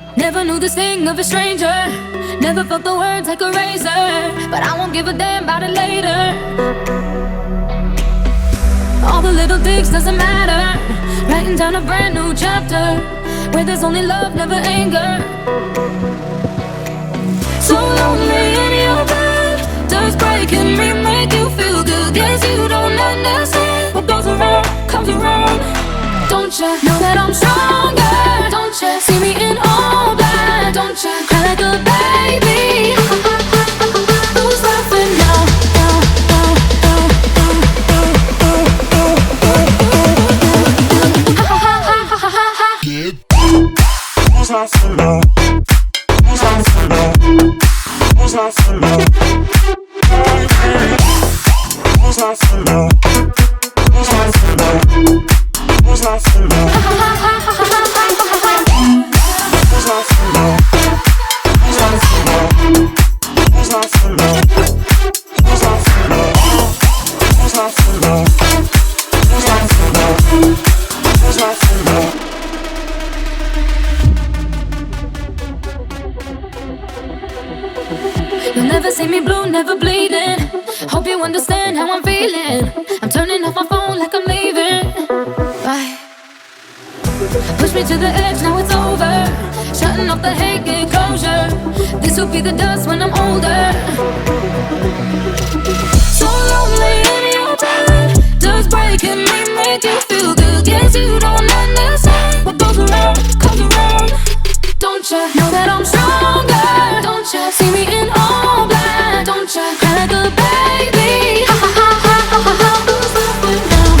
Never knew this thing of a stranger. Never felt the words like a razor. But I won't give a damn about it later. All the little digs doesn't matter. Writing down a brand new chapter where there's only love, never anger. So lonely in your bed, does breaking me make you feel good? Guess you don't understand. What goes around comes around. Don't you know that I'm stronger? Don't you see me in all black? Don't you cry like a baby? Who's laughing now? Who's laughing now? Who's laughing now? Who's laughing now? Who's laughing now? Who's laughing now? Who's laughing now? Who's laughing now? Who's laughing now? Who's laughing now? Who's laughing now? Who's laughing now? Who's laughing now? Who's laughing now? You'll never see me blue, never bleeding. Hope you understand how I'm feeling. I'm turning off my phone like I'm leaving. Bye. Push me to the edge, now it's over. Shutting off the hate, get closure. This will be the dust when I'm older. So lonely in your bed, does breaking me make you feel good? Guess you don't understand. What goes around comes around. Don't you know that I'm stronger? Don't you see me in all black? Don't you cry like a baby? Ha ha ha ha ha ha ha. Who's laughing now?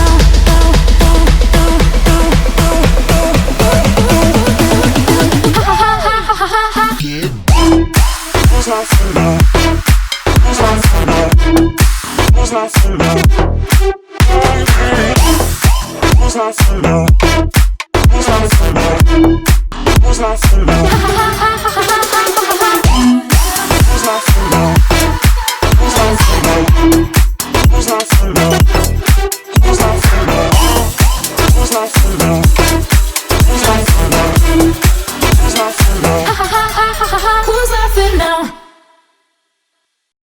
Ha ha ha ha ha ha ha. Who's laughing now? Who's laughing now? Who's laughing now? Who's laughing now? Who's laughing now? Who's laughing now?